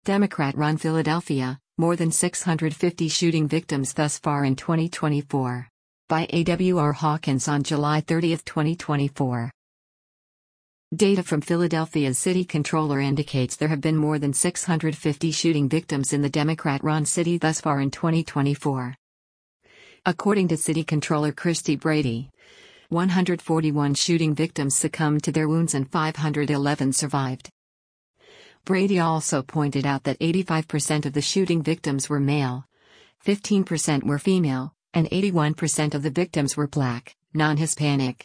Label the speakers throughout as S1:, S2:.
S1: Democrat-run Philadelphia, more than 650 shooting victims thus far in 2024. By A.W.R. Hawkins on July 30, 2024. Data from Philadelphia's city controller indicates there have been more than 650 shooting victims in the Democrat-run city thus far in 2024. According to City Controller Christy Brady, 141 shooting victims succumbed to their wounds and 511 survived. Brady also pointed out that 85% of the shooting victims were male, 15% were female, and 81% of the victims were Black, non-Hispanic.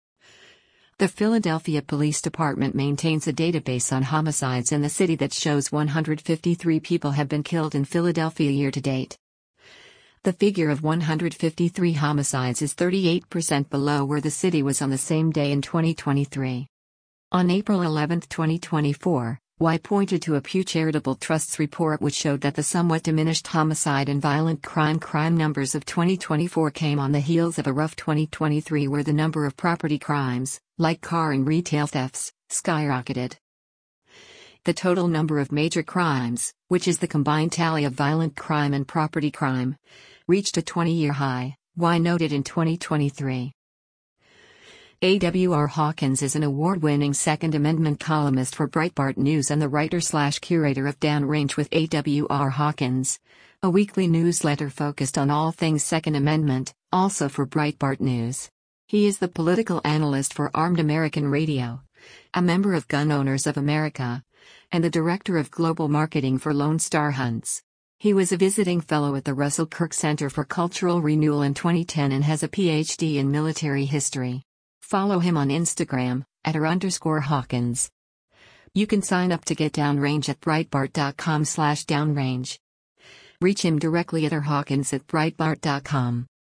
S1: The Philadelphia Police Department maintains a database on homicides in the city that shows 153 people have been killed in Philadelphia year to date. The figure of 153 homicides is 38% below where the city was on the same day in 2023. On April 11, 2024, Y pointed to a Pew Charitable Trust's report which showed that the somewhat diminished homicide and violent crime numbers of 2024 came on the heels of a rough 2023 where the number of property crimes, like car and retail thefts, skyrocketed. The total number of major crimes, which is the combined tally of violent crime and property crime, reached a 20-year high, Y noted in 2023. A.W.R. Hawkins is an award-winning Second Amendment columnist for Breitbart News and the writer/curator of Downrange with A.W.R. Hawkins, a weekly newsletter focused on all things Second Amendment, also for Breitbart News. He is the political analyst for Armed American Radio, a member of Gun Owners of America, and the director of global marketing for Lone Star Hunts. He was a visiting fellow at the Russell Kirk Center for Cultural Renewal in 2010 and has a PhD in military history. Follow him on Instagram, @r_Hawkins. You can sign up to get Downrange at Breitbart.com/downrange. Reach him directly at rhawkins@breitbart.com.